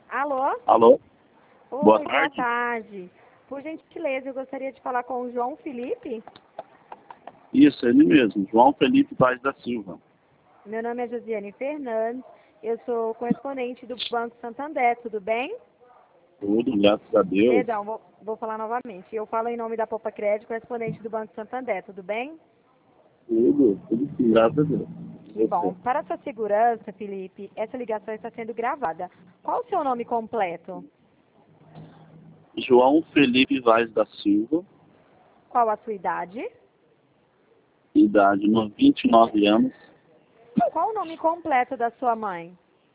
Alô? Alô? Oi, Boa boa tarde. tarde. Por gentileza, eu gostaria de falar com o João Felipe. Isso, ele mesmo, João Felipe Vaz da Silva. Meu nome é Josiane Fernandes, eu sou correspondente do Banco Santander, tudo bem? Tudo, graças a Deus. Perdão, vou falar novamente. Eu falo em nome da Poupa Crédito, correspondente do Banco Santander, tudo bem? Tudo sim, graças a Deus. Que Você. bom. Para sua segurança, Felipe, essa ligação está sendo gravada. Qual o seu nome completo? João Felipe Vaz da Silva, Qual a sua idade? idade 29 anos. Qual o nome completo da sua mãe?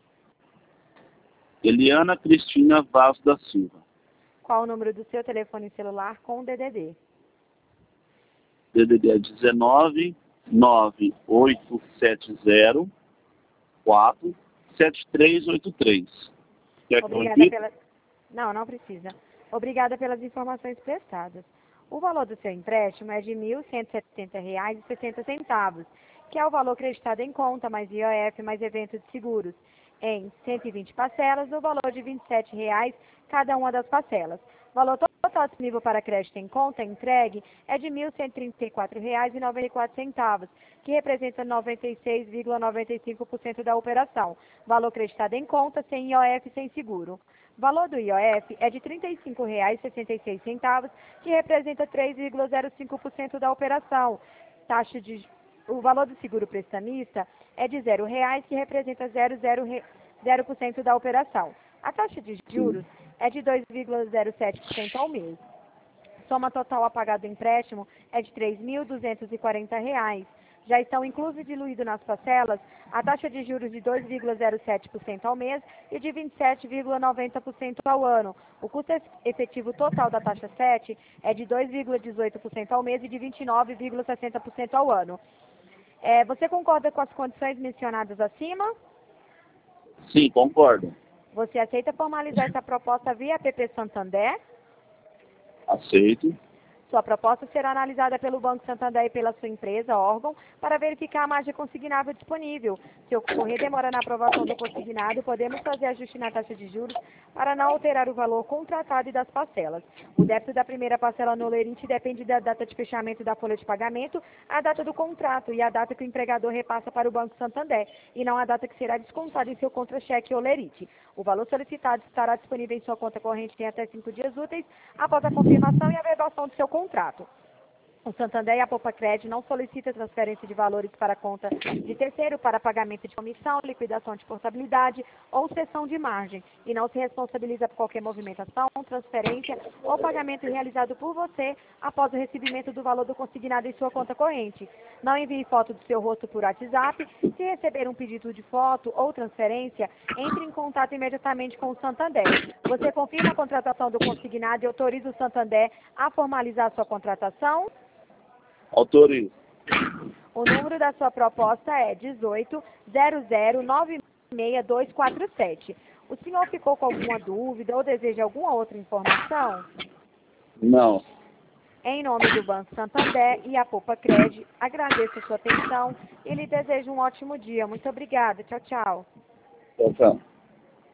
Eliana Cristina Vaz da Silva. Qual o número do seu telefone celular com o DDD? DDD é 19 9870 47383. Quer que eu Obrigada repita? pela... Não precisa. Obrigada pelas informações prestadas. O valor do seu empréstimo é de R$ 1.170,60, que é o valor acreditado em conta, mais IOF, mais evento de seguros, em 120 parcelas, no valor de R$ 27,00 cada uma das parcelas. Valor total disponível para crédito em conta entregue é de R$ 1.134,94, que representa 96,95% da operação. Valor acreditado em conta, sem IOF e sem seguro. Valor do IOF é de R$ 35,66, que representa 3,05% da operação. O valor do seguro prestamista é de R$ 0,00, que representa 0,00% da operação. A taxa de juros é de 2,07% ao mês. Soma total a pagar do empréstimo é de R$ 3.240. Já estão inclusos e diluídos nas parcelas a taxa de juros de 2,07% ao mês e de 27,90% ao ano. O custo efetivo total da taxa 7 é de 2,18% ao mês e de 29,60% ao ano. Você concorda com as condições mencionadas acima? Sim, concordo. Você aceita formalizar essa proposta via app Santander? Aceito. Sua proposta será analisada pelo Banco Santander e pela sua empresa, órgão, para verificar a margem consignável disponível. Se ocorrer demora na aprovação do consignado, podemos fazer ajuste na taxa de juros para não alterar o valor contratado e das parcelas. O débito da primeira parcela no lerite depende da data de fechamento da folha de pagamento, a data do contrato e a data que o empregador repassa para o Banco Santander, e não a data que será descontada em seu contra-cheque ou lerite. O valor solicitado estará disponível em sua conta corrente em até 5 dias úteis após a confirmação e averbação do seu contrato. O Santander e a Poupa Crédito não solicitam transferência de valores para a conta de terceiro para pagamento de comissão, liquidação de portabilidade ou cessão de margem e não se responsabiliza por qualquer movimentação, transferência ou pagamento realizado por você após o recebimento do valor do consignado em sua conta corrente. Não envie foto do seu rosto por WhatsApp. Se receber um pedido de foto ou transferência, entre em contato imediatamente com o Santander. Você confirma a contratação do consignado e autoriza o Santander a formalizar sua contratação? Autorizo. O número da sua proposta é 1800966247. O senhor ficou com alguma dúvida ou deseja alguma outra informação? Não. Em nome do Banco Santander e a Poupa Crédito, agradeço a sua atenção e lhe desejo um ótimo dia. Muito obrigada. Tchau, tchau. Tchau, tchau.